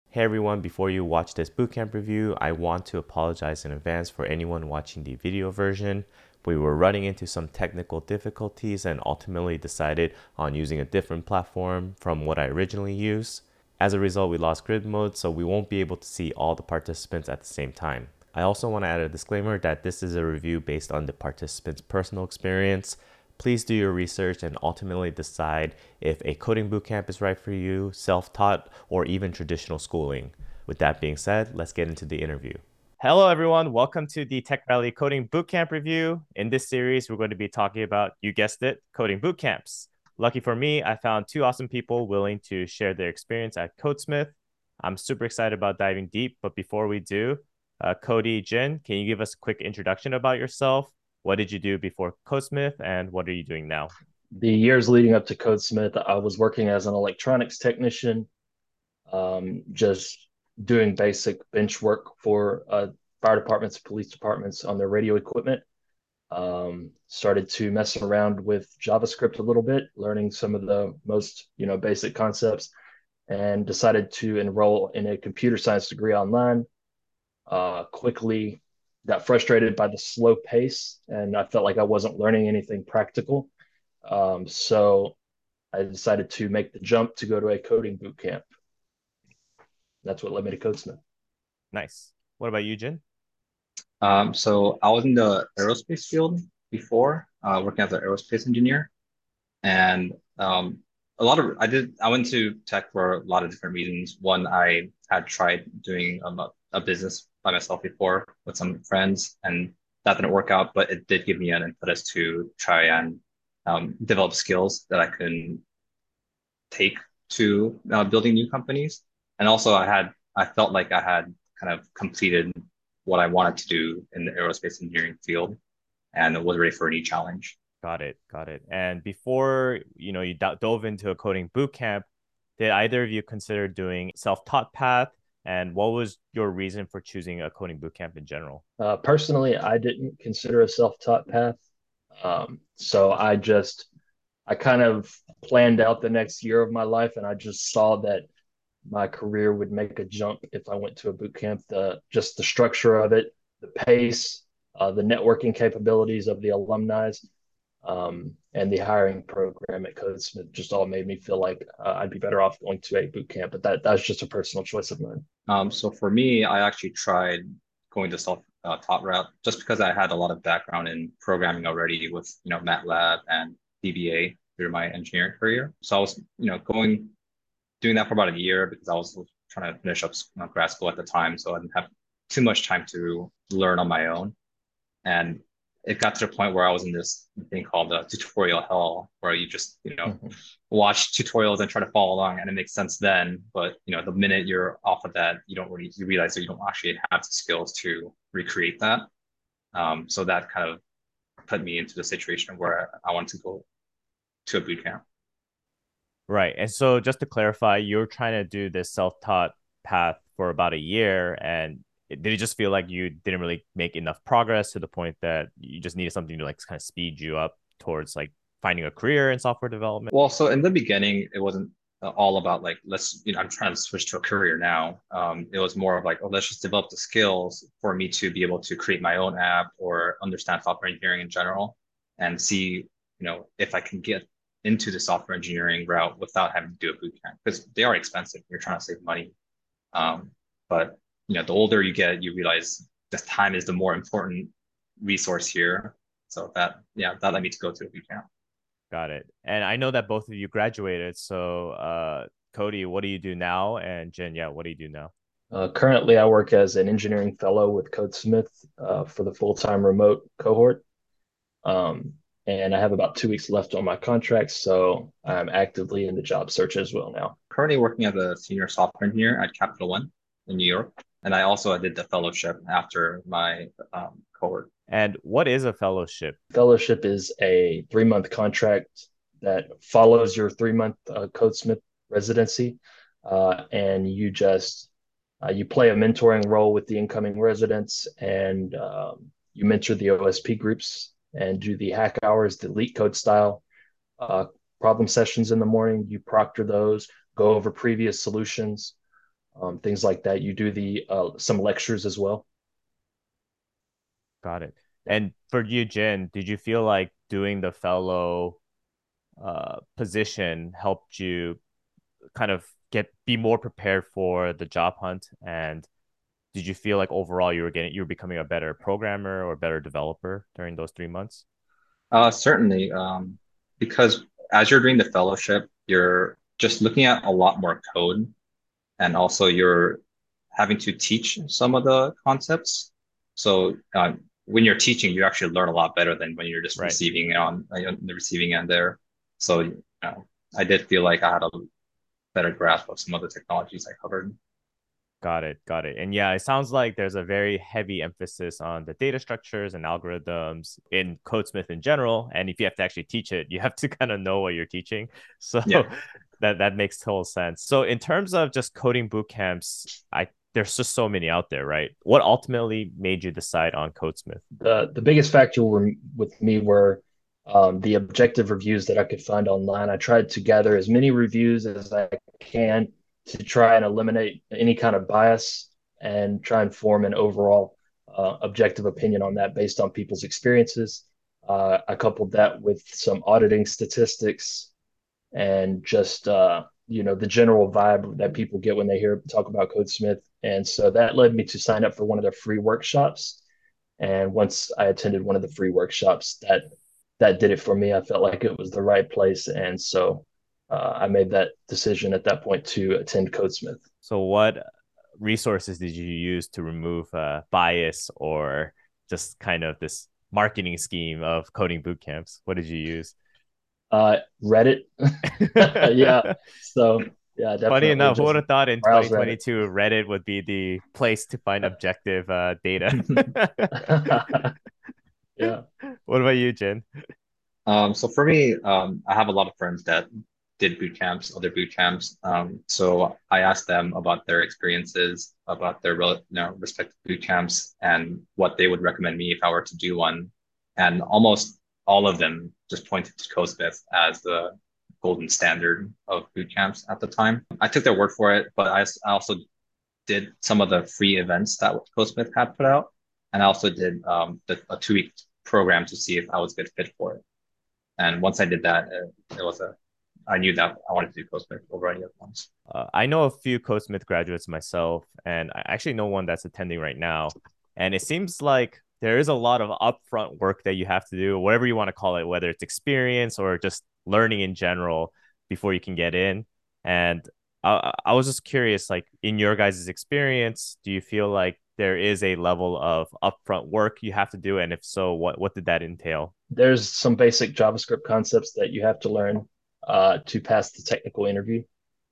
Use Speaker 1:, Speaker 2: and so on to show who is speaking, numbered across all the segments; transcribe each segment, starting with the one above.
Speaker 1: Hey everyone, before you watch this bootcamp review, I want to apologize in advance for anyone watching the video version. We were running into some technical difficulties and ultimately decided on using a different platform from what I originally used. As a result, we lost grid mode, so we won't be able to see all the participants at the same time. I also want to add a disclaimer that this is a review based on the participants' personal experience. Please do your research and ultimately decide if a coding bootcamp is right for you, self-taught, or even traditional schooling. With that being said, let's get into the interview. Hello, everyone. Welcome to the Tech Valley Coding Bootcamp review. In this series, we're going to be talking about, you guessed it, coding bootcamps. Lucky for me, I found two awesome people willing to share their experience at Codesmith. I'm super excited about diving deep, but before we do, Cody, Jin, can you give us a quick introduction about yourself? What did you do before Codesmith, and what are you doing now?
Speaker 2: The years leading up to Codesmith, I was working as an electronics technician, just doing basic bench work for fire departments, police departments on their radio equipment. Started to mess around with JavaScript a little bit, learning some of the most basic concepts, and decided to enroll in a computer science degree online. Quickly got frustrated by the slow pace, and I felt like I wasn't learning anything practical. So I decided to make the jump to go to a coding boot camp. That's what led me to Codesmith.
Speaker 1: Nice. What about you, Jin?
Speaker 3: So I was in the aerospace field before, working as an aerospace engineer, and I went to tech for a lot of different reasons. One, I had tried doing a business by myself before with some friends, and that didn't work out, but it did give me an impetus to try and develop skills that I can take to building new companies. And also, I felt like I had kind of completed what I wanted to do in the aerospace engineering field and was ready for a new challenge.
Speaker 1: Got it. Got it. And before, you dove into a coding boot camp, did either of you consider doing self-taught path? And what was your reason for choosing a coding boot camp in general?
Speaker 2: Personally, I didn't consider a self-taught path. So I kind of planned out the next year of my life, and I just saw that my career would make a jump if I went to a boot camp. Just the structure of it, the pace, the networking capabilities of the alumni, and the hiring program at Codesmith just all made me feel like I'd be better off going to a boot camp. But that's just a personal choice of mine.
Speaker 3: So for me, I actually tried going the self-taught route just because I had a lot of background in programming already with, MATLAB and VBA through my engineering career. So I was, doing that for about a year because I was trying to finish up grad school at the time. So I didn't have too much time to learn on my own. And it got to the point where I was in this thing called tutorial hell, where you just,
Speaker 2: Mhm.
Speaker 3: watch tutorials and try to follow along, and it makes sense then. But the minute you're off of that, you realize that you don't actually have the skills to recreate that. So that kind of put me into the situation where I wanted to go to a boot camp.
Speaker 1: Right. And so just to clarify, you're trying to do this self-taught path for about a year, and did it just feel like you didn't really make enough progress to the point that you just needed something to like kind of speed you up towards like finding a career in software development?
Speaker 3: Well, so in the beginning, it wasn't all about like I'm trying to switch to a career now. It was more of like, oh, let's just develop the skills for me to be able to create my own app or understand software engineering in general, and see, if I can get into the software engineering route without having to do a boot camp because they are expensive. You're trying to save money, um, but the older you get, you realize that time is the more important resource here. So that led me to go to a boot camp.
Speaker 1: Got it. And I know that both of you graduated. So, Cody, what do you do now? And Jen, yeah, what do you do now?
Speaker 2: Currently, I work as an engineering fellow with Codesmith for the full-time remote cohort. Um, and I have about 2 weeks left on my contract, so I'm actively in the job search as well now.
Speaker 3: Currently working as a senior software engineer at Capital One in New York. And I also did the fellowship after my cohort.
Speaker 1: And what is a fellowship?
Speaker 2: Fellowship is a 3-month contract that follows your 3-month Codesmith residency, and you play a mentoring role with the incoming residents, and you mentor the OSP groups and do the hack hours, the leak code style uh, problem sessions in the morning. You proctor those, go over previous solutions, things like that. You do the some lectures as well.
Speaker 1: Got it. And for you, Jin, did you feel like doing the fellow position helped you kind of be more prepared for the job hunt? And did you feel like overall you were becoming a better programmer or better developer during those 3 months?
Speaker 3: Certainly, because as you're doing the fellowship, you're just looking at a lot more code, and also you're having to teach some of the concepts. So when you're teaching, you actually learn a lot better than when you're just
Speaker 1: Right.
Speaker 3: receiving on the receiving end there. So I did feel like I had a better grasp of some of the technologies I covered.
Speaker 1: Got it. Got it. And yeah, it sounds like there's a very heavy emphasis on the data structures and algorithms in CodeSmith in general. And if you have to actually teach it, you have to kind of know what you're teaching. So
Speaker 3: Yeah.
Speaker 1: that makes total sense. So in terms of just coding boot camps, there's just so many out there, right? What ultimately made you decide on CodeSmith?
Speaker 2: The biggest factor with me were the objective reviews that I could find online. I tried to gather as many reviews as I can to try and eliminate any kind of bias and try and form an overall objective opinion on that based on people's experiences. I coupled that with some auditing statistics and just the general vibe that people get when they hear talk about CodeSmith. And so that led me to sign up for one of their free workshops. And once I attended one of the free workshops, that did it for me. I felt like it was the right place, and so I made that decision at that point to attend CodeSmith.
Speaker 1: So what resources did you use to remove bias or just kind of this marketing scheme of coding boot camps? What did you use?
Speaker 2: Reddit, yeah. So yeah,
Speaker 1: Funny
Speaker 2: definitely
Speaker 1: enough, who would
Speaker 2: just
Speaker 1: have thought in
Speaker 2: browse Reddit.
Speaker 1: 2022 Reddit would be the place to find objective data?
Speaker 2: Yeah.
Speaker 1: What about you, Jin?
Speaker 3: So for me, I have a lot of friends that did boot camps, other boot camps. So I asked them about their experiences, about their respective boot camps, and what they would recommend me if I were to do one. And almost all of them just pointed to CoSmith as the golden standard of boot camps at the time. I took their word for it, but I also did some of the free events that CoSmith had put out, and I also did a 2 week program to see if I was a good fit for it. And once I did that, I knew that I wanted to do CoSmith over any other ones.
Speaker 1: I know a few CodeSmith graduates myself, and I actually know one that's attending right now. And it seems like there is a lot of upfront work that you have to do, whatever you want to call it, whether it's experience or just learning in general before you can get in. And I was just curious, like in your guys' experience, do you feel like there is a level of upfront work you have to do? And if so, what did that entail?
Speaker 2: There's some basic JavaScript concepts that you have to learn to pass the technical interview,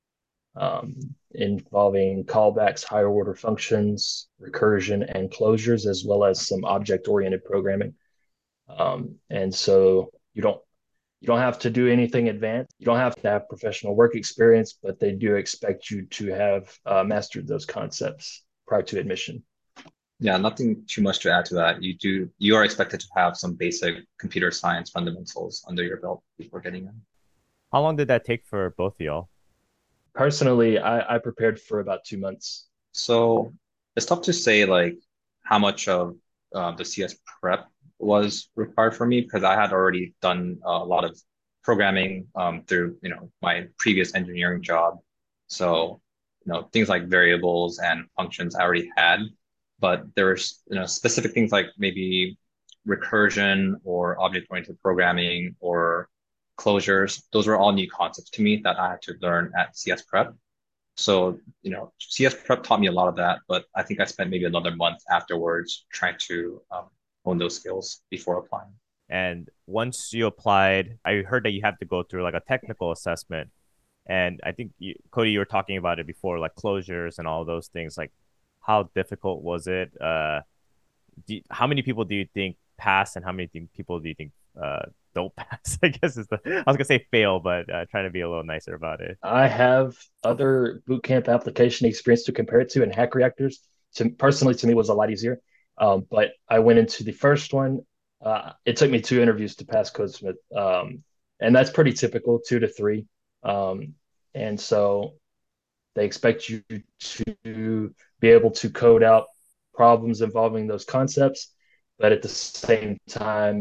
Speaker 2: involving callbacks, higher order functions, recursion, and closures, as well as some object oriented programming. And so you don't have to do anything advanced. You don't have to have professional work experience, but they do expect you to have mastered those concepts prior to admission.
Speaker 3: Yeah, nothing too much to add to that. You are expected to have some basic computer science fundamentals under your belt before getting in.
Speaker 1: How long did that take for both of y'all?
Speaker 2: Personally, I prepared for about 2 months.
Speaker 3: So it's tough to say like how much of the CS prep was required for me because I had already done a lot of programming through my previous engineering job. So things like variables and functions I already had, but there's specific things like maybe recursion or object-oriented programming or closures. Those were all new concepts to me that I had to learn at CS prep. So, CS prep taught me a lot of that, but I think I spent maybe another month afterwards trying to hone those skills before applying.
Speaker 1: And once you applied, I heard that you have to go through like a technical assessment. And I think Cody, you were talking about it before, like closures and all those things. Like, how difficult was it? How many people do you think pass, and how many people do you think don't pass? I guess I was gonna say fail, but trying to be a little nicer about it.
Speaker 2: I have other bootcamp application experience to compare it to, and Hack Reactors, personally, to me, was a lot easier. But I went into the first one. It took me 2 interviews to pass CodeSmith, and that's pretty typical, 2 to 3. And so They expect you to be able to code out problems involving those concepts, but at the same time,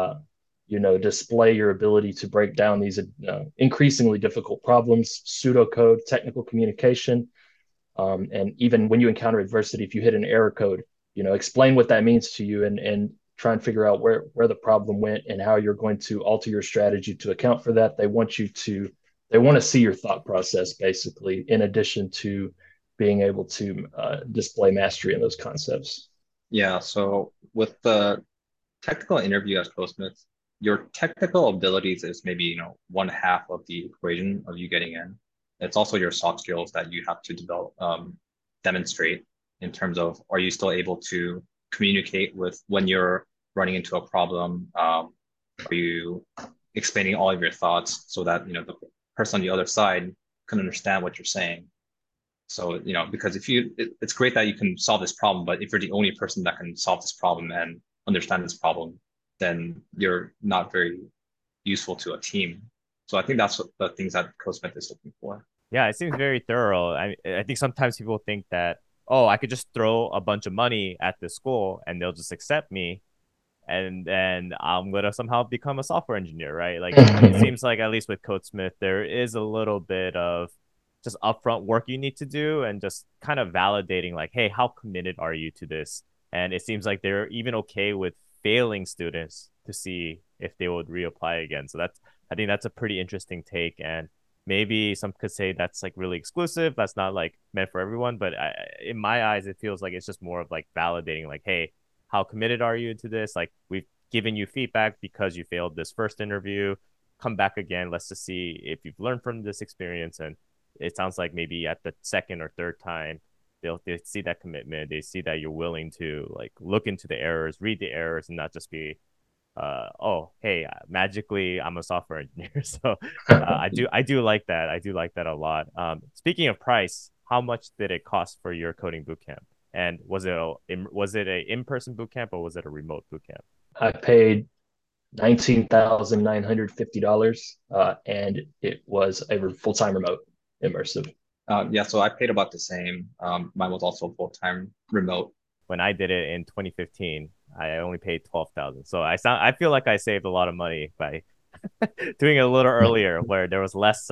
Speaker 2: display your ability to break down these increasingly difficult problems, pseudocode, technical communication, and even when you encounter adversity, if you hit an error code, explain what that means to you and try and figure out where the problem went and how you're going to alter your strategy to account for that. They want to see your thought process basically, in addition to being able to display mastery in those concepts.
Speaker 3: Yeah, so with the technical interview as Codesmith, your technical abilities is maybe, one half of the equation of you getting in. It's also your soft skills that you have to develop, demonstrate in terms of, are you still able to communicate with when you're running into a problem? Are you explaining all of your thoughts so that, the person on the other side can understand what you're saying? So, because it's great that you can solve this problem, but if you're the only person that can solve this problem and understand this problem, then you're not very useful to a team. So I think that's what the things that Codesmith is looking for.
Speaker 1: Yeah, it seems very thorough. I think sometimes people think that, oh, I could just throw a bunch of money at the school and they'll just accept me, and then I'm gonna somehow become a software engineer, right? Like it seems like at least with Codesmith, there is a little bit of just upfront work you need to do and just kind of validating like, hey, how committed are you to this? And it seems like they're even okay with failing students to see if they would reapply again. So I think that's a pretty interesting take. And maybe some could say that's like really exclusive. That's not like meant for everyone. But in my eyes, it feels like it's just more of like validating, like, hey, how committed are you to this? Like, we've given you feedback because you failed this first interview. Come back again. Let's just see if you've learned from this experience. And it sounds like maybe at the second or third time, they see that commitment. They see that you're willing to like look into the errors, read the errors, and not just be oh, hey, magically I'm a software engineer. So I do like that. I do like that a lot. Speaking of price, how much did it cost for your coding bootcamp? And was it a in-person bootcamp or was it a remote bootcamp?
Speaker 2: I paid $19,950, and it was a full-time remote immersive.
Speaker 3: Yeah, so I paid about the same. Mine was also full-time remote.
Speaker 1: When I did it in 2015, I only paid 12,000. So I feel like I saved a lot of money by doing it a little earlier, where there was less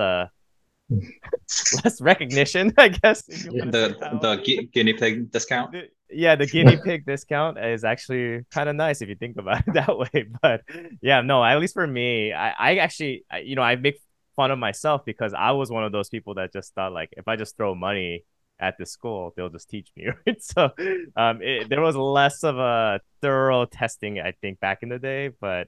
Speaker 1: less recognition, I guess.
Speaker 3: The guinea pig discount.
Speaker 1: Yeah, the guinea pig discount is actually kind of nice if you think about it that way. But yeah, no, at least for me, I actually, I make fun of myself because I was one of those people that just thought like, if I just throw money at the school, they'll just teach me, right? So there was less of a thorough testing, I think, back in the day, but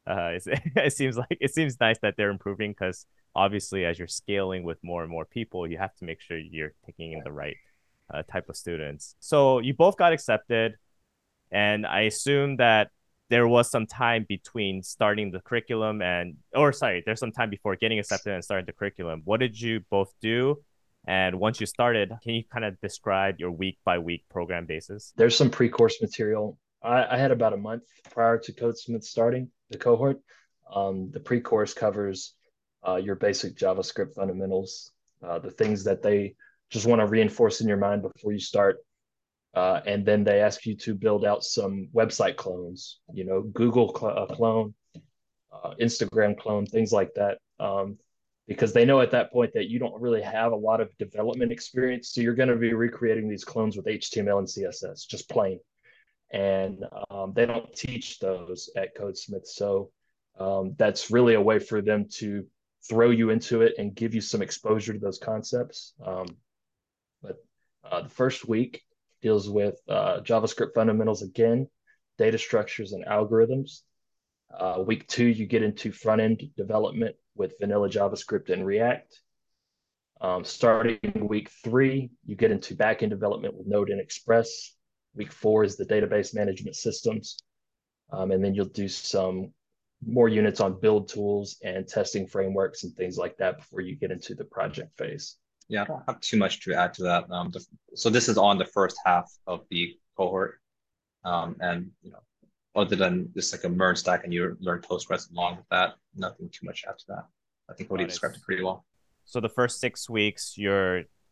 Speaker 1: it seems nice that they're improving because obviously as you're scaling with more and more people, you have to make sure you're taking in the right type of students. So you both got accepted, and I assume that there was some time between starting the curriculum there's some time before getting accepted and starting the curriculum. What did you both do? And once you started, can you kind of describe your week by week program basis?
Speaker 2: There's some pre-course material. I had about a month prior to Codesmith starting the cohort. The pre-course covers your basic JavaScript fundamentals, the things that they just want to reinforce in your mind before you start. And then they ask you to build out some website clones, Google clone, Instagram clone, things like that. Because they know at that point that you don't really have a lot of development experience. So you're going to be recreating these clones with HTML and CSS, just plain. And they don't teach those at Codesmith. So that's really a way for them to throw you into it and give you some exposure to those concepts. But the first week deals with JavaScript fundamentals again, data structures and algorithms. Week 2, you get into front-end development with vanilla JavaScript and React. Starting week 3, you get into back-end development with Node and Express. Week 4 is the database management systems. And then you'll do some more units on build tools and testing frameworks and things like that before you get into the project phase.
Speaker 3: Yeah, I don't have too much to add to that. So this is on the first half of the cohort. And other than just like a MERN stack and you learn Postgres along with that, nothing too much after that. I think Cody described it pretty well.
Speaker 1: So the first 6 weeks, you're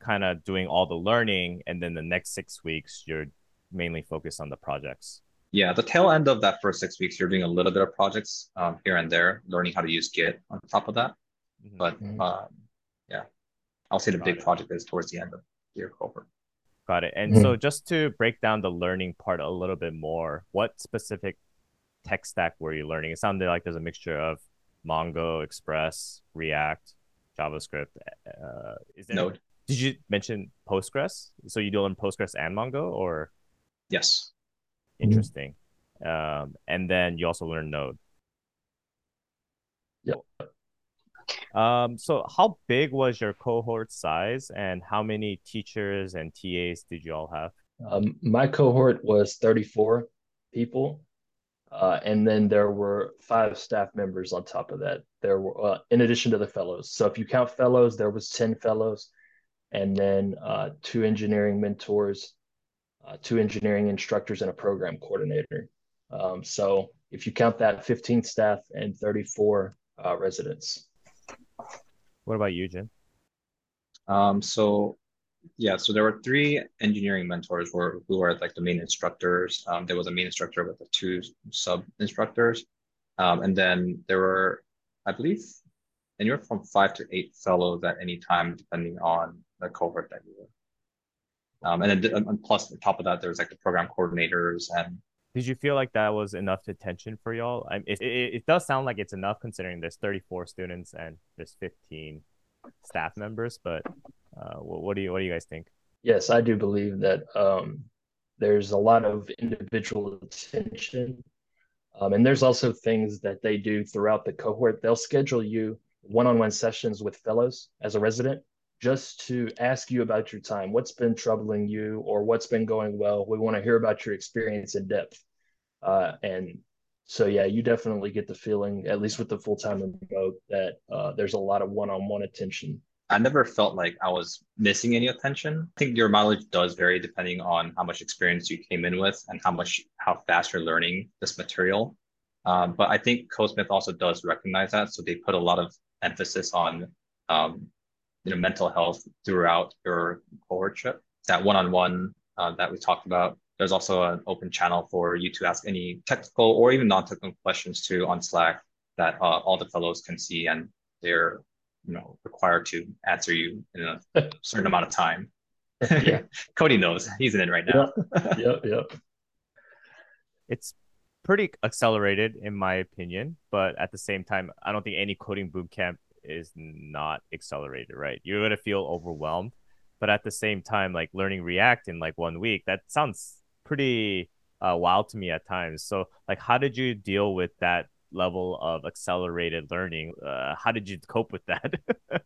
Speaker 1: kind of doing all the learning, and then the next 6 weeks you're mainly focused on the projects.
Speaker 3: Yeah, the tail end of that first 6 weeks, you're doing a little bit of projects here and there, learning how to use Git on top of that.
Speaker 1: Mhm.
Speaker 3: But
Speaker 2: Mhm.
Speaker 3: yeah, I'll say the
Speaker 1: Got
Speaker 3: big
Speaker 1: it.
Speaker 3: project is towards the end of your cohort.
Speaker 1: Got it. And so
Speaker 2: Mhm.
Speaker 1: just to break down the learning part a little bit more, what specific tech stack were you learning? It sounded like there's a mixture of Mongo, Express, React, JavaScript. Is there,
Speaker 3: Node.
Speaker 1: did you mention Postgres? So you do learn Postgres and Mongo, or
Speaker 3: Yes.
Speaker 2: Mhm.
Speaker 1: interesting? And then you also learn Node.
Speaker 2: Yeah.
Speaker 1: So how big was your cohort size, and how many teachers and TAs did you all have?
Speaker 2: My cohort was 34 people. And then there were 5 staff members on top of that. There were, in addition to the fellows. So if you count fellows, there was 10 fellows, and then 2 engineering mentors, 2 engineering instructors, and a program coordinator. So if you count that, 15 staff and 34 residents.
Speaker 1: What about you, Jin?
Speaker 3: So yeah, so there were three engineering mentors who were like the main instructors. There was a main instructor with the two sub instructors. And then there were, I believe, anywhere from 5 to 8 fellows at any time, depending on the cohort that you were. And then and plus on top of that, there's like the program coordinators and
Speaker 1: Did you feel like that was enough attention for y'all? It does sound like it's enough considering there's 34 students and there's 15 staff members, but what do you guys think?
Speaker 2: Yes, I do believe that there's a lot of individual attention. And there's also things that they do throughout the cohort. They'll schedule you one-on-one sessions with fellows as a resident just to ask you about your time, what's been troubling you or what's been going well. We want to hear about your experience in depth. And so, yeah, you definitely get the feeling, at least with the full-time remote, that there's a lot of one-on-one attention.
Speaker 3: I never felt like I was missing any attention. I think your mileage does vary depending on how much experience you came in with and how fast you're learning this material. But I think CodeSmith also does recognize that, so they put a lot of emphasis on um, mental health throughout your cohortship. That one-on-one that we talked about. There's also an open channel for you to ask any technical or even non-technical questions too on Slack that all the fellows can see, and they're required to answer you in a certain amount of time.
Speaker 2: Yeah.
Speaker 3: Cody knows he's in it right
Speaker 2: Yep.
Speaker 3: now.
Speaker 2: Yep. Yep.
Speaker 1: It's pretty accelerated in my opinion, but at the same time, I don't think any coding bootcamp is not accelerated, right? You're gonna feel overwhelmed, but at the same time, like learning React in like 1 week, that sounds pretty wild to me at times. So, like, how did you deal with that level of accelerated learning? How did you cope with that?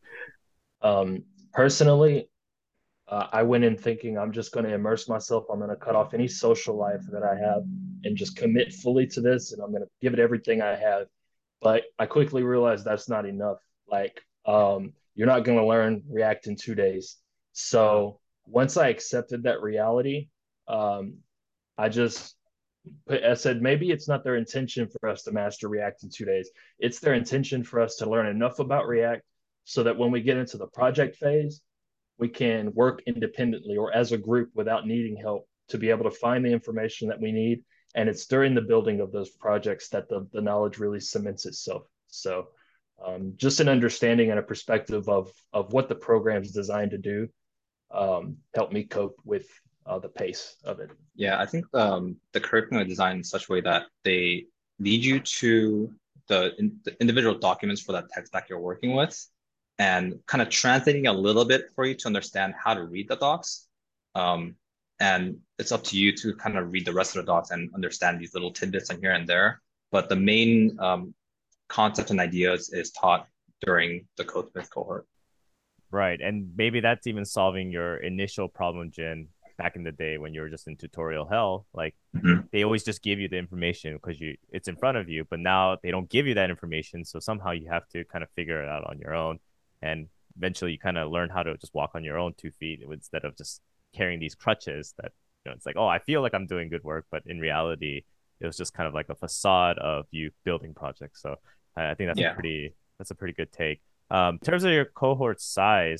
Speaker 2: Personally, I went in thinking I'm just going to immerse myself. I'm going to cut off any social life that I have and just commit fully to this. And I'm going to give it everything I have. But I quickly realized that's not enough. Like, you're not going to learn React in 2 days.
Speaker 1: Uh,
Speaker 2: So once I accepted that reality, um, I just I said maybe it's not their intention for us to master React in 2 days. It's their intention for us to learn enough about React so that when we get into the project phase, we can work independently or as a group without needing help to be able to find the information that we need. And it's during the building of those projects that the knowledge really cements itself. So just an understanding and a perspective of what the program is designed to do helped me cope with the pace of it.
Speaker 3: Yeah, I think the curriculum is designed in such a way that they lead you to the individual documents for that tech stack you're working with, and kind of translating a little bit for you to understand how to read the docs. Um, and it's up to you to kind of read the rest of the docs and understand these little tidbits in here and there. But the main concepts and ideas is taught during the CodeSmith cohort.
Speaker 1: right. And maybe that's even solving your initial problem, Jin, back in the day when you were just in tutorial hell. Like
Speaker 3: Mhm.
Speaker 1: they always just give you the information because it's in front of you, but now they don't give you that information. So somehow you have to kind of figure it out on your own. And eventually you kind of learn how to just walk on your own 2 feet instead of just carrying these crutches that, it's like, oh, I feel like I'm doing good work, but in reality, it was just kind of like a facade of you building projects. So I think
Speaker 3: Yeah.
Speaker 1: that's a pretty good take. In terms of your cohort size,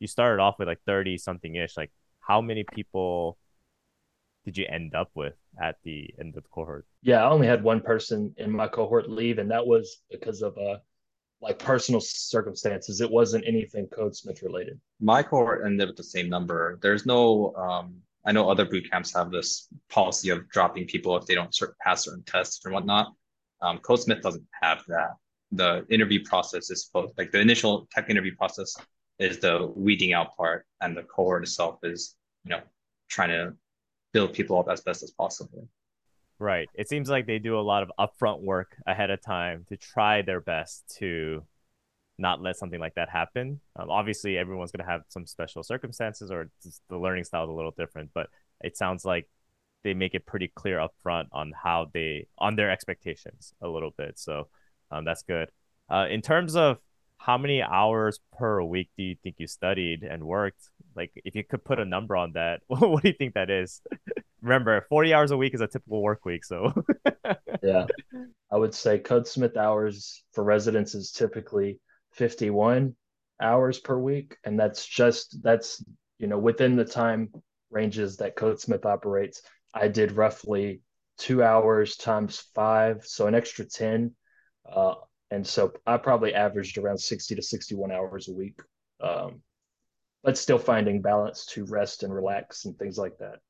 Speaker 1: you started off with like 30 something ish. Like how many people did you end up with at the end of the cohort?
Speaker 2: Yeah, I only had one person in my cohort leave, and that was because of like personal circumstances. It wasn't anything Codesmith related.
Speaker 3: My cohort ended with the same number. There's no, I know other boot camps have this policy of dropping people if they don't pass certain tests or whatnot. CodeSmith doesn't have that. The interview process is supposed, like the initial tech interview process is the weeding out part, and the cohort itself is, trying to build people up as best as possible.
Speaker 1: Right. It seems like they do a lot of upfront work ahead of time to try their best to not let something like that happen. Obviously, everyone's going to have some special circumstances or the learning style is a little different, but it sounds like they make it pretty clear upfront on on their expectations a little bit. So that's good. In terms of how many hours per week do you think you studied and worked? Like, if you could put a number on that, what do you think that is? Remember, 40 hours a week is a typical work week. So,
Speaker 2: Yeah, I would say Codesmith hours for residents is typically 51 hours per week, and that's within the time ranges that Codesmith operates. I did roughly 2 hours times five, so an extra 10. And so I probably averaged around 60 to 61 hours a week, um, but still finding balance to rest and relax and things like that.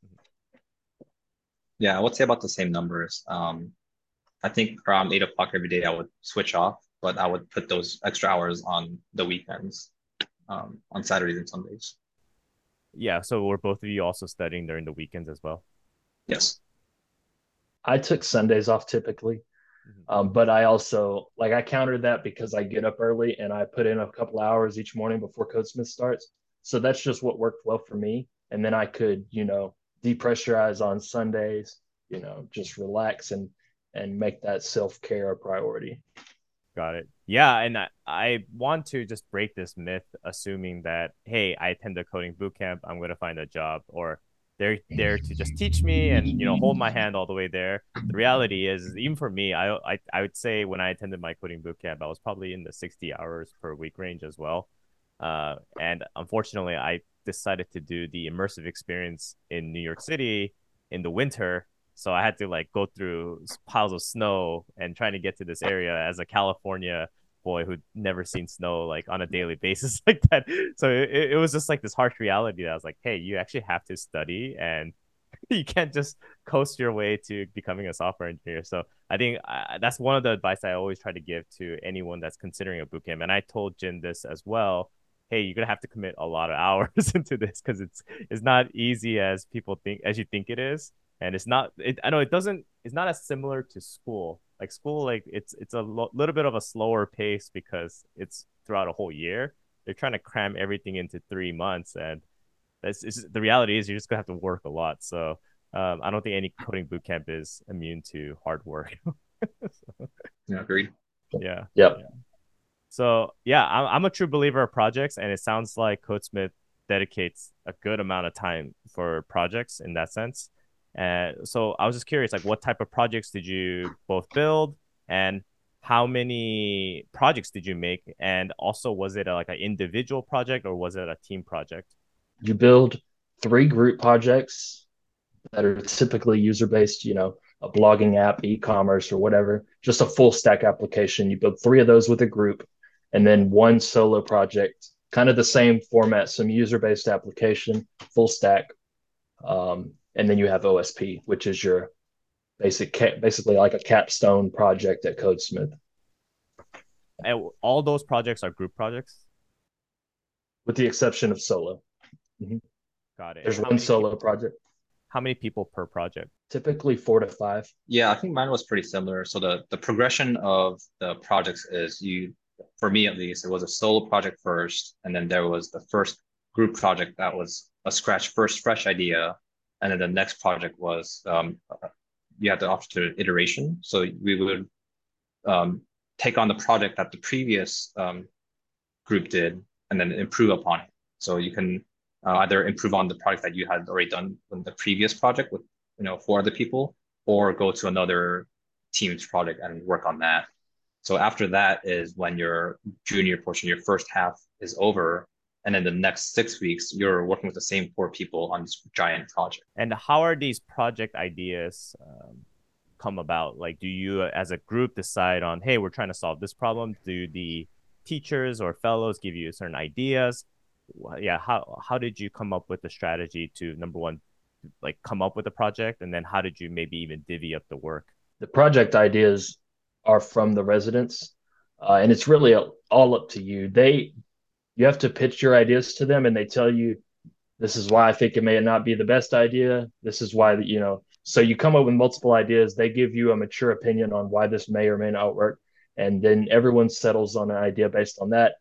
Speaker 3: Yeah, I would say about the same numbers. I think around 8 o'clock every day I would switch off, but I would put those extra hours on the weekends, on Saturdays and Sundays.
Speaker 1: yeah. So, were both of you also studying during the weekends as well?
Speaker 3: Yes.
Speaker 2: I took Sundays off typically.
Speaker 1: Mhm.
Speaker 2: But I also like I countered that because I get up early and I put in a couple hours each morning before Codesmith starts. So that's just what worked well for me. And then I could, depressurize on Sundays, just relax and make that self-care a priority.
Speaker 1: Got it. Yeah, and I want to just break this myth, assuming that, hey, I attend a coding boot camp, I'm going to find a job, or they're there to just teach me and hold my hand all the way there. The reality is, even for me, I would say when I attended my coding boot camp, I was probably in the 60 hours per week range as well. And unfortunately, I decided to do the immersive experience in New York City in the winter, so I had to like go through piles of snow and trying to get to this area as a California boy who'd never seen snow like on a daily basis like that. So it was just like this harsh reality that I was like, hey, you actually have to study and you can't just coast your way to becoming a software engineer. So I think that's one of the advice I always try to give to anyone that's considering a bootcamp. And I told Jin this as well. Hey, you're gonna have to commit a lot of hours into this because it's not easy as people think as you think it is, and it's not. I know it's not as similar to school. Like school, like it's a little bit of a slower pace because it's throughout a whole year. They're trying to cram everything into 3 months, and the reality is you're just gonna have to work a lot. So I don't think any coding bootcamp is immune to hard work.
Speaker 3: Yeah, agreed.
Speaker 1: Yeah.
Speaker 2: Yep.
Speaker 1: Yeah. So yeah, I'm a true believer of projects, and it sounds like CodeSmith dedicates a good amount of time for projects in that sense. And so I was just curious, like, what type of projects did you both build, and how many projects did you make? And also, was it like an individual project or was it a team project?
Speaker 2: You build three group projects that are typically user based, a blogging app, e-commerce, or whatever, just a full stack application. You build three of those with a group, and then one solo project, kind of the same format, some user based application, full stack. And then you have OSP, which is your basically like a capstone project at Codesmith,
Speaker 1: And all those projects are group projects.
Speaker 2: with the exception of solo. Mm-hmm.
Speaker 1: Got it. And
Speaker 2: There's one solo project,
Speaker 1: how many people per project?
Speaker 2: typically 4 to 5.
Speaker 3: Yeah, I think mine was pretty similar. So the progression of the projects is for me at least, it was a solo project first, and then there was the first group project that was a first fresh idea, and then the next project was you had the option to iteration. So we would um, take on the project that the previous group did, and then improve upon it. So you can either improve on the product that you had already done in the previous project with 4 other people, or go to another team's project and work on that. So after that is when your junior portion, your first half is over, And then the next 6 weeks, you're working with the same 4 people on this giant project.
Speaker 1: And how are these project ideas come about? Like, do you as a group decide on, hey, we're trying to solve this problem? Do the teachers or fellows give you certain ideas? Yeah, how did you come up with the strategy to, number one, like come up with a project, and then how did you maybe even divvy up the work?
Speaker 2: The project ideas are from the residents, and it's really all up to you. You have to pitch your ideas to them, and they tell you, this is why I think it may not be the best idea. This is why, so you come up with multiple ideas. They give you a mature opinion on why this may or may not work. And then everyone settles on an idea based on that.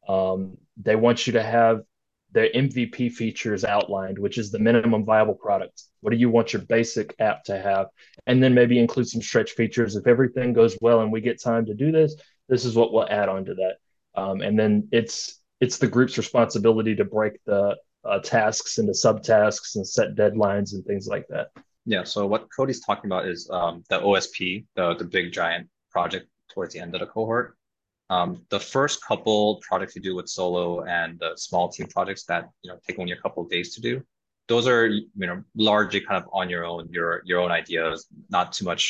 Speaker 2: They want you to have their MVP features outlined, which is the minimum viable product. What do you want your basic app to have? And then maybe include some stretch features. If everything goes well and we get time to do this, this is what we'll add on to that. And then it's the group's responsibility to break the tasks into subtasks and set deadlines and things like that.
Speaker 3: Yeah. So what Cody's talking about is the OSP, the big giant project towards the end of the cohort. The first couple projects you do with solo and the small team projects that take only a couple of days to do, those are largely kind of on your own, your own ideas, not too much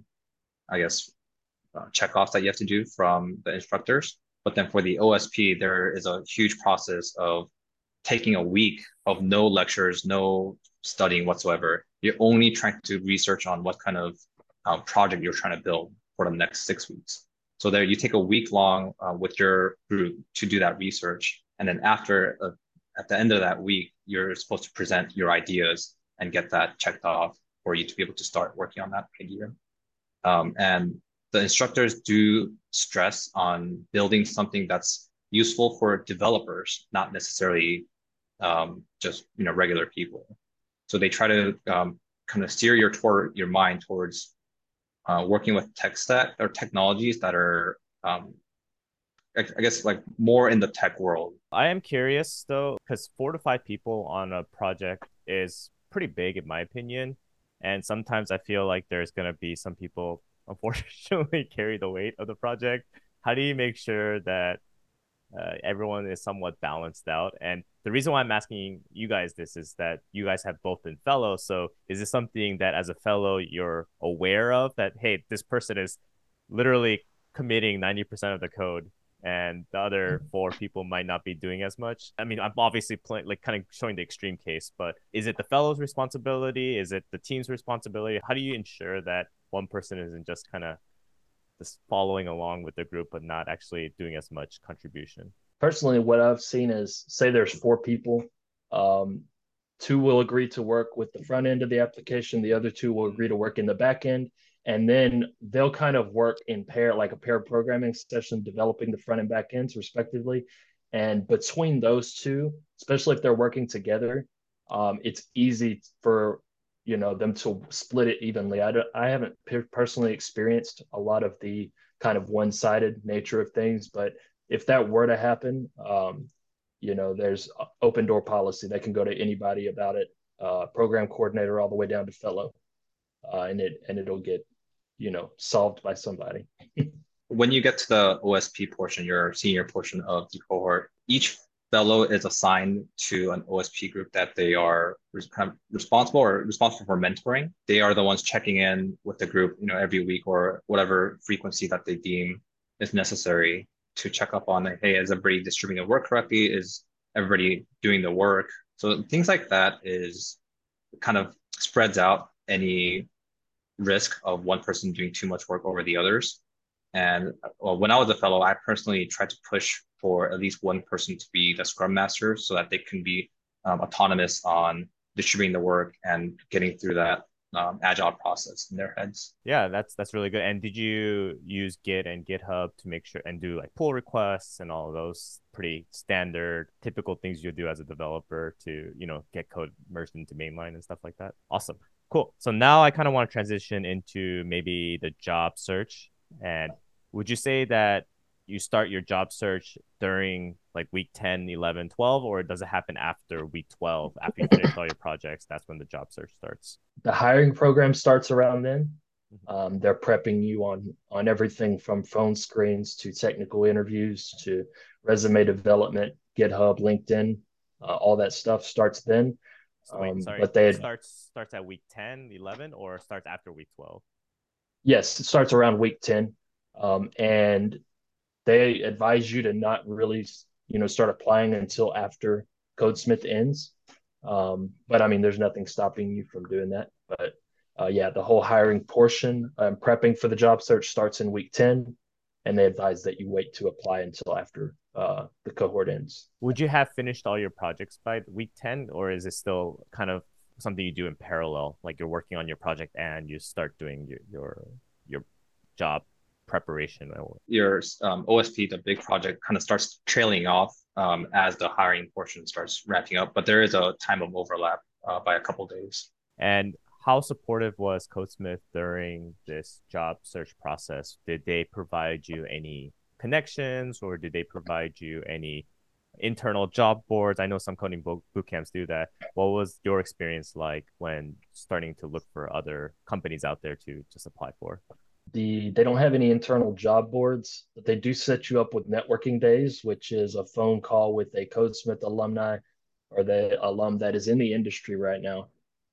Speaker 3: I guess checkoffs that you have to do from the instructors. But then for the OSP, there is a huge process of taking a week of no lectures, no studying whatsoever. You're only trying to research on what kind of project you're trying to build for the next 6 weeks. So there, you take a week long with your group to do that research, and then at the end of that week, you're supposed to present your ideas and get that checked off for you to be able to start working on that idea. And the instructors do stress on building something that's useful for developers, not necessarily just regular people. So they try to kind of steer your mind towards working with tech stack or technologies that are I guess like more in the tech world.
Speaker 1: I am curious though, because 4 to 5 people on a project is pretty big in my opinion. And sometimes I feel like there's going to be some people, unfortunately, carry the weight of the project. How do you make sure that everyone is somewhat balanced out? And the reason why I'm asking you guys this is that you guys have both been fellows. So is this something that as a fellow you're aware of, that, hey, this person is literally committing 90% of the code and the other 4 people might not be doing as much? I mean, I'm obviously playing, like, kind of showing the extreme case, but is it the fellow's responsibility? Is it the team's responsibility? How do you ensure that one person isn't just kind of just following along with the group, but not actually doing as much contribution?
Speaker 2: Personally, what I've seen is, say there's 4 people, 2 will agree to work with the front end of the application, the other 2 will agree to work in the back end, and then they'll kind of work in pair, like a pair programming session, developing the front and back ends respectively. And between those 2, especially if they're working together, it's easy for them to split it evenly. I haven't personally experienced a lot of the kind of one-sided nature of things, but if that were to happen, there's open door policy. They can go to anybody about it, program coordinator all the way down to fellow, and it'll get solved by somebody.
Speaker 3: When you get to the OSP portion, your senior portion of the cohort, each fellow is assigned to an OSP group that they are kind of responsible for mentoring. They are the ones checking in with the group, every week or whatever frequency that they deem is necessary to check up on, hey, is everybody distributing the work correctly? Is everybody doing the work? So things like that is kind of spreads out any risk of one person doing too much work over the others. And when I was a fellow, I personally tried to push for at least one person to be the scrum master so that they can be autonomous on distributing the work and getting through that agile process in their heads.
Speaker 1: Yeah, that's really good. And did you use Git and GitHub to make sure and do like pull requests and all of those pretty standard, typical things you do as a developer to, get code merged into mainline and stuff like that? Awesome. Cool. So now I kind of want to transition into maybe the job search. And would you say that you start your job search during like week 10, 11, 12, or does it happen after week 12, after you finish all your projects? That's when the job search starts.
Speaker 2: The hiring program starts around then. They're prepping you on everything from phone screens to technical interviews to resume development, GitHub, LinkedIn, all that stuff starts then.
Speaker 1: So wait, sorry,
Speaker 2: But they
Speaker 1: starts at week 10, 11, or starts after week 12?
Speaker 2: Yes, it starts around week 10. And they advise you to not really, start applying until after Codesmith ends. But I mean, there's nothing stopping you from doing that. But yeah, the whole hiring portion, prepping for the job search starts in week 10, and they advise that you wait to apply until after the cohort ends.
Speaker 1: Would you have finished all your projects by week 10, or is it still kind of something you do in parallel? Like you're working on your project and you start doing your job preparation?
Speaker 3: Your OSP, the big project, kind of starts trailing off as the hiring portion starts ramping up, but there is a time of overlap by a couple days.
Speaker 1: And how supportive was Codesmith during this job search process? Did they provide you any connections, or did they provide you any internal job boards? I know some coding boot camps do that. What was your experience like when starting to look for other companies out there to just apply for?
Speaker 2: They don't have any internal job boards, but they do set you up with networking days, which is a phone call with a Codesmith alumni or the alum that is in the industry right now.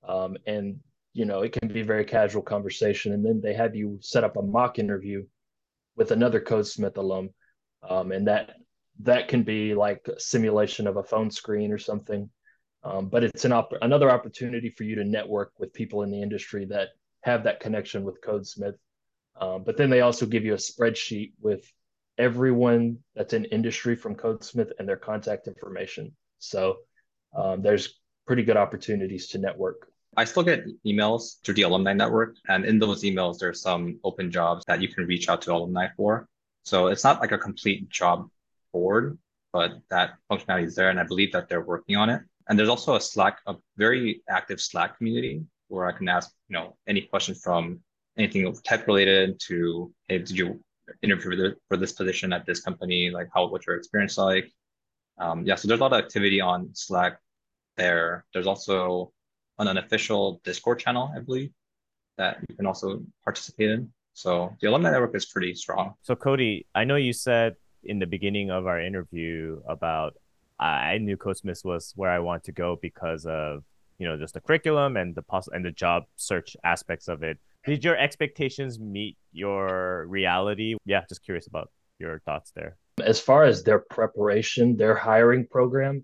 Speaker 2: And it can be very casual conversation, and then they have you set up a mock interview with another Codesmith alum, and that can be like a simulation of a phone screen or something. But it's another opportunity for you to network with people in the industry that have that connection with Codesmith. But then they also give you a spreadsheet with everyone that's in industry from Codesmith and their contact information. So there's pretty good opportunities to network.
Speaker 3: I still get emails through the alumni network, and in those emails, there's some open jobs that you can reach out to alumni for. So it's not like a complete job board, but that functionality is there, and I believe that they're working on it. And there's also a very active Slack community where I can ask, any questions from anything tech related to, hey, did you interview for this position at this company? Like, what's your experience like? Yeah, so there's a lot of activity on Slack there. There's also an unofficial Discord channel, I believe, that you can also participate in. So the alumni network is pretty strong.
Speaker 1: So Cody, I know you said in the beginning of our interview about I knew Codesmith was where I want to go because of just the curriculum and the job search aspects of it. Did your expectations meet your reality? Yeah, just curious about your thoughts there.
Speaker 2: As far as their preparation, their hiring program,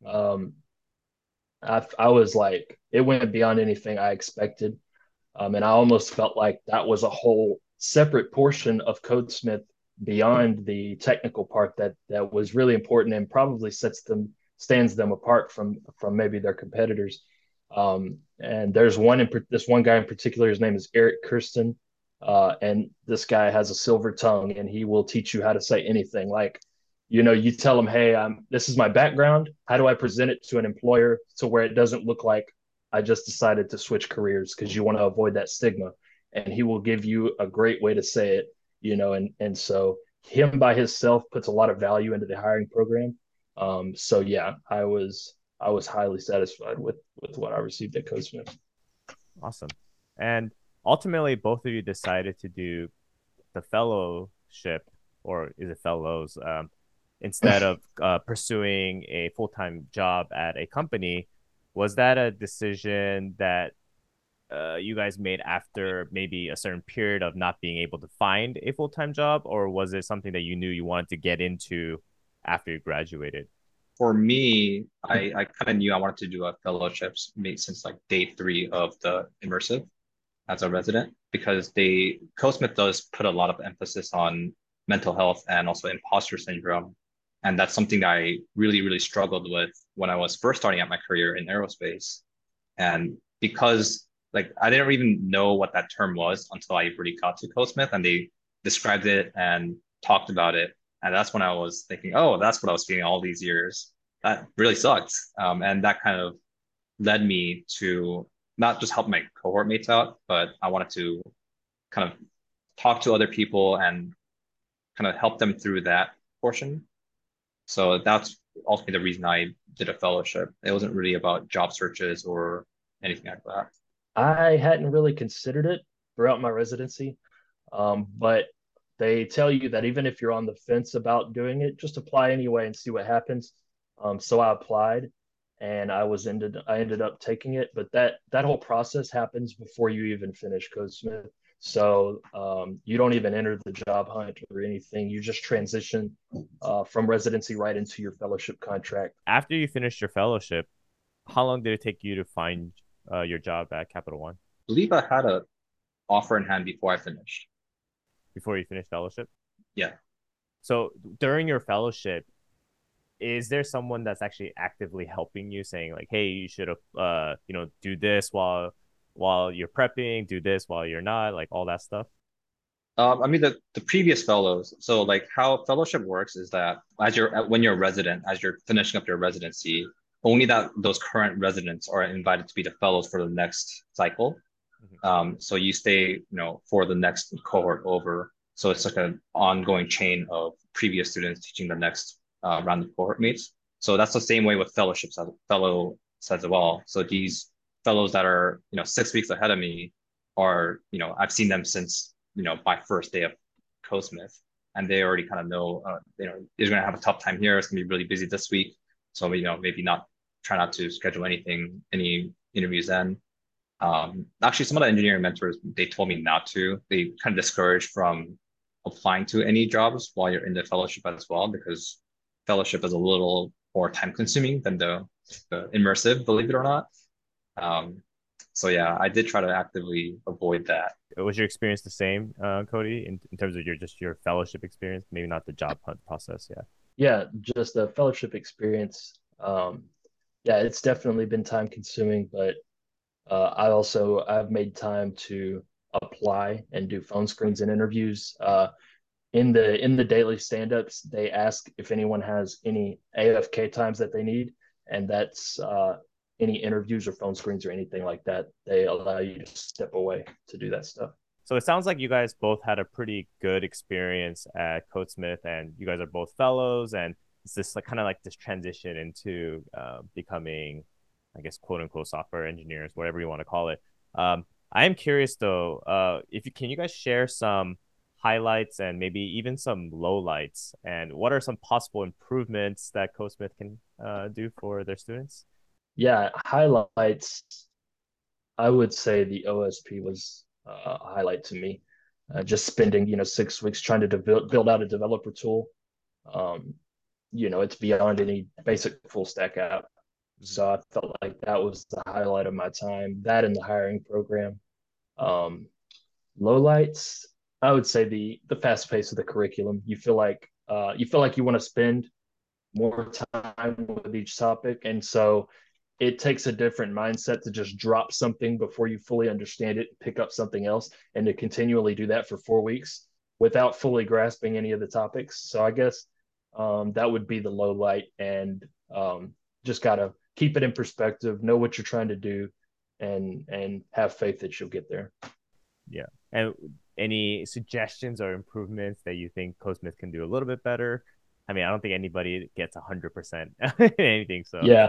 Speaker 2: I was like, it went beyond anything I expected. And I almost felt like that was a whole separate portion of Codesmith beyond the technical part that was really important and probably stands them apart from maybe their competitors. And there's this one guy in particular. His name is Eric Kirsten, and this guy has a silver tongue, and he will teach you how to say anything. Like, you tell him, "Hey, this is my background. How do I present it to an employer to where it doesn't look like I just decided to switch careers?" Because you want to avoid that stigma, and he will give you a great way to say it. And so him by himself puts a lot of value into the hiring program. So yeah, I was highly satisfied with what I received at Codesmith.
Speaker 1: Awesome. And ultimately, both of you decided to do the fellowship, or is it fellows, instead of pursuing a full-time job at a company. Was that a decision that you guys made after maybe a certain period of not being able to find a full-time job, or was it something that you knew you wanted to get into after you graduated?
Speaker 3: For me, I kind of knew I wanted to do a fellowships since like day 3 of the immersive as a resident, because Codesmith does put a lot of emphasis on mental health and also imposter syndrome. And that's something that I really, really struggled with when I was first starting out my career in aerospace. And because like I didn't even know what that term was until I really got to Codesmith and they described it and talked about it. And that's when I was thinking, oh, that's what I was feeling all these years. That really sucked. And that kind of led me to not just help my cohort mates out, but I wanted to kind of talk to other people and kind of help them through that portion. So that's ultimately the reason I did a fellowship. It wasn't really about job searches or anything like that.
Speaker 2: I hadn't really considered it, throughout my residency. But they tell you that even if you're on the fence about doing it, just apply anyway and see what happens. So I applied, and I ended up taking it. But that whole process happens before you even finish CodeSmith. So you don't even enter the job hunt or anything. You just transition from residency right into your fellowship contract.
Speaker 1: After you finished your fellowship, how long did it take you to find your job at Capital One
Speaker 3: Believe I had a offer in hand before I finished.
Speaker 1: before you finished fellowship?
Speaker 3: Yeah.
Speaker 1: So during your fellowship, is there someone that's actually actively helping you, saying like, "Hey, you should do this while you're prepping, do this while you're not," like all that stuff?
Speaker 3: I mean the previous fellows. So like how fellowship works is that as you're when you're a resident, as you're finishing up your residency, only that those current residents are invited to be the fellows for the next cycle.
Speaker 1: Mhm.
Speaker 3: So you stay, for the next cohort over. So it's like an ongoing chain of previous students teaching the next round of cohort mates. So that's the same way with fellowships as fellow as well. So these fellows that are, 6 weeks ahead of me are, I've seen them since, my first day of CoSmith, and they already kind of know, you're going to have a tough time here. It's going to be really busy this week. So, maybe not try not to schedule any interviews then. Actually, some of the engineering mentors, they told me not to. They kind of discourage from applying to any jobs while you're in the fellowship as well, because fellowship is a little more time consuming than the immersive, believe it or not. Um, so yeah, I did try to actively avoid that.
Speaker 1: Was your experience the same, Cody, in terms of your fellowship experience? Maybe not the job hunt process. Yeah.
Speaker 2: Yeah, just the fellowship experience. Yeah, it's definitely been time consuming, but I've made time to apply and do phone screens and interviews. In the daily stand-ups, they ask if anyone has any AFK times that they need, and that's any interviews or phone screens or anything like that. They allow you to step away to do that stuff.
Speaker 1: So it sounds like you guys both had a pretty good experience at Codesmith, and you guys are both fellows, and it's this like kind of like this transition into becoming, I guess, quote unquote software engineers, whatever you want to call it. I am curious though, if you can you guys share some highlights and maybe even some lowlights, and what are some possible improvements that Codesmith can do for their students?
Speaker 2: Yeah, highlights. I would say the OSP was a highlight to me. Just spending 6 weeks trying to build out a developer tool. Um, it's beyond any basic full stack app.
Speaker 1: Mhm.
Speaker 2: So I felt like that was the highlight of my time. That and the hiring program. Um, Lowlights, I would say the fast pace of the curriculum. You feel like you want to spend more time with each topic, and so it takes a different mindset to just drop something before you fully understand it, pick up something else, and to continually do that for 4 weeks without fully grasping any of the topics. So I guess that would be the low light, and just gotta keep it in perspective, know what you're trying to do, and have faith that you'll get there.
Speaker 1: Yeah. And any suggestions or improvements that you think CodeSmith can do a little bit better? I mean, I don't think anybody gets 100% anything. So,
Speaker 2: Yeah,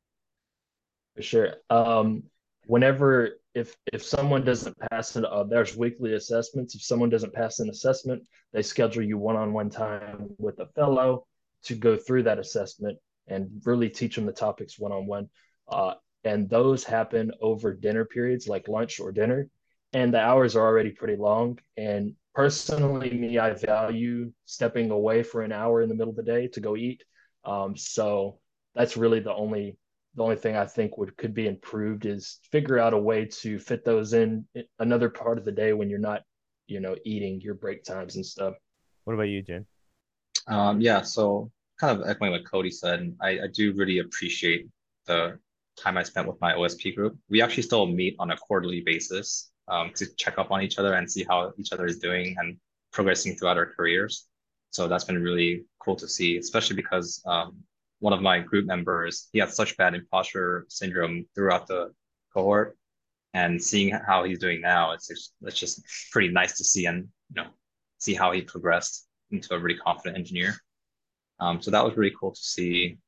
Speaker 2: for sure. Whenever if someone doesn't pass it, there's weekly assessments. If someone doesn't pass an assessment, they schedule you one-on-one time with a fellow to go through that assessment and really teach them the topics one-on-one. Uh, and those happen over dinner periods, like lunch or dinner, and the hours are already pretty long. And personally, me, I value stepping away for an hour in the middle of the day to go eat. So that's really the only thing I think could be improved is figure out a way to fit those in another part of the day when you're not, eating your break times and stuff.
Speaker 1: what about you, Jen?
Speaker 3: Yeah, so kind of echoing what Cody said, I do really appreciate the time I spent with my OSP group. We actually still meet on a quarterly basis to check up on each other and see how each other is doing and progressing throughout our careers. So that's been really cool to see, especially because one of my group members, he had such bad imposter syndrome throughout the cohort, and seeing how he's doing now, it's just pretty nice to see, and see how he progressed into a really confident engineer. So that was really cool to see.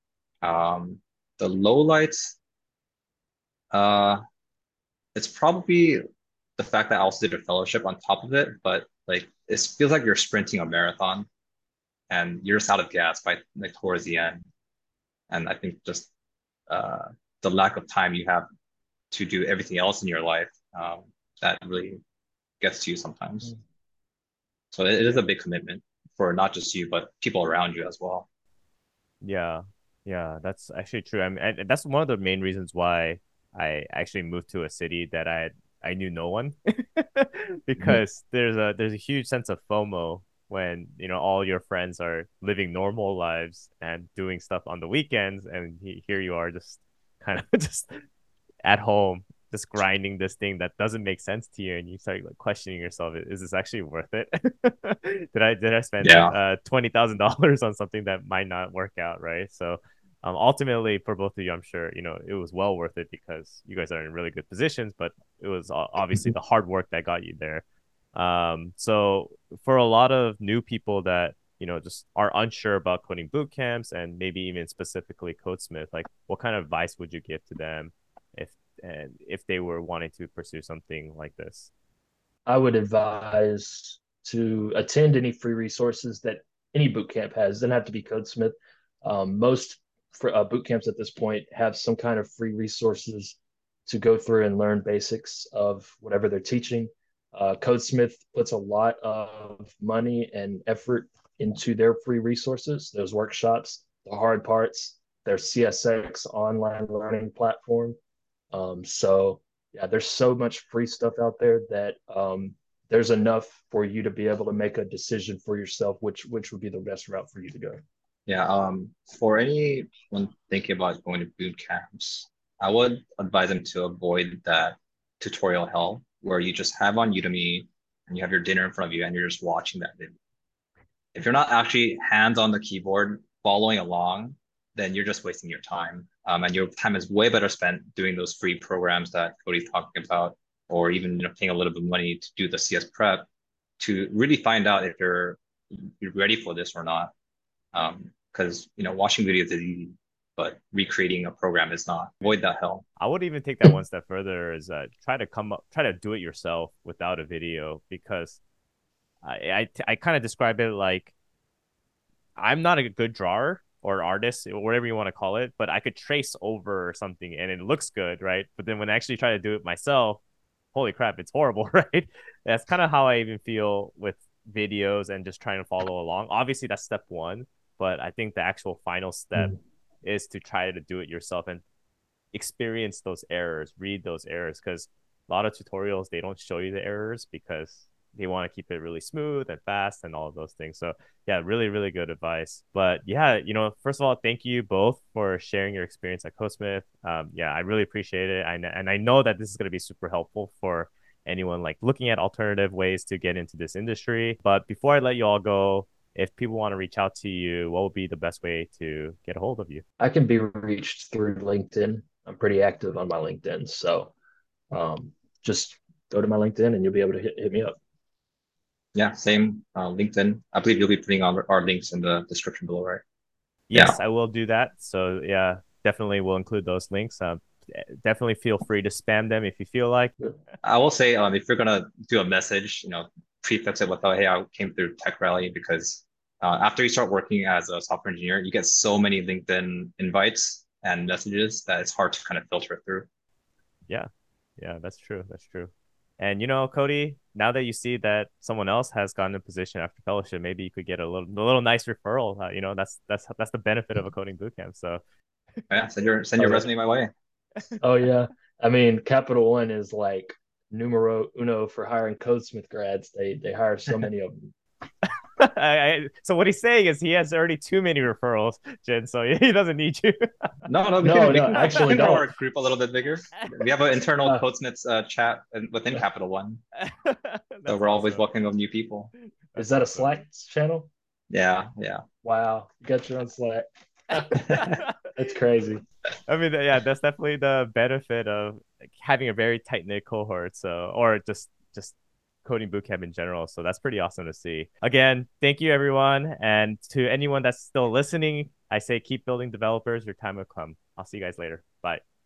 Speaker 3: The lowlights, uh, it's probably the fact that I also did a fellowship on top of it, but like it feels like you're sprinting a marathon and you're just out of gas by like towards the end. And I think just uh, the lack of time you have to do everything else in your life, that really gets to you sometimes. So it is a big commitment for not just you, but people around you as well.
Speaker 1: Yeah, yeah, that's actually true. I mean, that's one of the main reasons why I actually moved to a city that I knew no one,
Speaker 2: Mhm.
Speaker 1: because there's a huge sense of FOMO when all your friends are living normal lives and doing stuff on the weekends, and here you are just kind of just at home just grinding this thing that doesn't make sense to you, and you start like questioning yourself, is this actually worth it? Did I spend
Speaker 3: Yeah.
Speaker 1: $20,000 on something that might not work out, right? So ultimately for both of you, I'm sure it was well worth it because you guys are in really good positions, but it was obviously the hard work that got you there. So for a lot of new people that just are unsure about coding boot camps and maybe even specifically Codesmith, like what kind of advice would you give to them if if they were wanting to pursue something like this?
Speaker 2: I would advise to attend any free resources that any boot camp has. It doesn't have to be Codesmith. Most boot camps at this point have some kind of free resources to go through and learn basics of whatever they're teaching. Codesmith puts a lot of money and effort into their free resources, those workshops, the hard parts, their CSX online learning platform. So yeah, there's so much free stuff out there that there's enough for you to be able to make a decision for yourself, which would be the best route for you to go.
Speaker 3: Yeah. For anyone thinking about going to boot camps, I would advise them to avoid that tutorial hell where you just have on Udemy and you have your dinner in front of you and you're just watching that video. If you're not actually hands on the keyboard following along, then you're just wasting your time. And your time is way better spent doing those free programs that Cody's talking about, or even paying a little bit of money to do the CS prep to really find out if you're ready for this or not. Because watching videos is easy, but recreating a program is not. Avoid that hell.
Speaker 1: I would even take that one step further, is try to do it yourself without a video, because I kind of describe it like I'm not a good drawer or artist or whatever you want to call it, but I could trace over something and it looks good, right? But then when I actually try to do it myself, holy crap, it's horrible, right? That's kind of how I even feel with videos and just trying to follow along. Obviously, that's step one, but I think the actual final step
Speaker 2: Mm.
Speaker 1: is to try to do it yourself and experience those errors, read those errors, because a lot of tutorials, they don't show you the errors because they want to keep it really smooth and fast and all of those things. So yeah, really, really good advice. But yeah, first of all, thank you both for sharing your experience at CoSmith. Yeah, I really appreciate it. And I know that this is going to be super helpful for anyone like looking at alternative ways to get into this industry. But before I let you all go, if people want to reach out to you, what would be the best way to get a hold of you?
Speaker 2: I can be reached through LinkedIn. I'm pretty active on my LinkedIn, so just go to my LinkedIn and you'll be able to hit me up.
Speaker 3: Yeah, same LinkedIn. I believe you'll be putting on our links in the description below, right? Yeah.
Speaker 1: Yes, I will do that. So yeah, definitely will include those links. Definitely feel free to spam them if you feel like.
Speaker 3: I will say, if you're gonna do a message, prefix it with, "Oh, hey, I came through Tech Rally," because after you start working as a software engineer, you get so many LinkedIn invites and messages that it's hard to kind of filter it through.
Speaker 1: Yeah, yeah, that's true. That's true. And Cody, now that you see that someone else has gotten a position after fellowship, maybe you could get a little nice referral. That's the benefit of a coding bootcamp. So
Speaker 3: Yeah, send your
Speaker 2: Oh yeah.
Speaker 3: resume my way.
Speaker 2: Oh yeah. I mean, Capital One is like numero uno for hiring Codesmith grads. They hire so many of them.
Speaker 1: so what he's saying is he has already too many referrals, Jen. So he doesn't need you.
Speaker 3: No, no, we
Speaker 2: No,
Speaker 3: can we
Speaker 2: no,
Speaker 3: can we
Speaker 2: actually
Speaker 3: can grow
Speaker 2: don't.
Speaker 3: our group a little bit bigger. We have an internal
Speaker 2: Uh,
Speaker 3: Codesmiths chat within Capital One, so
Speaker 1: That's
Speaker 3: we're always
Speaker 1: awesome.
Speaker 3: welcoming new people.
Speaker 2: is
Speaker 1: That's
Speaker 2: that a
Speaker 1: awesome.
Speaker 2: Slack channel?
Speaker 3: Yeah, yeah.
Speaker 2: Wow, you got your own Slack. That's crazy.
Speaker 1: I mean, yeah, that's definitely the benefit of like, having a very tight knit cohort. So, or just coding bootcamp in general. So that's pretty awesome to see. Again, thank you everyone, and to anyone that's still listening, I say keep building developers. Your time will come. I'll see you guys later. Bye.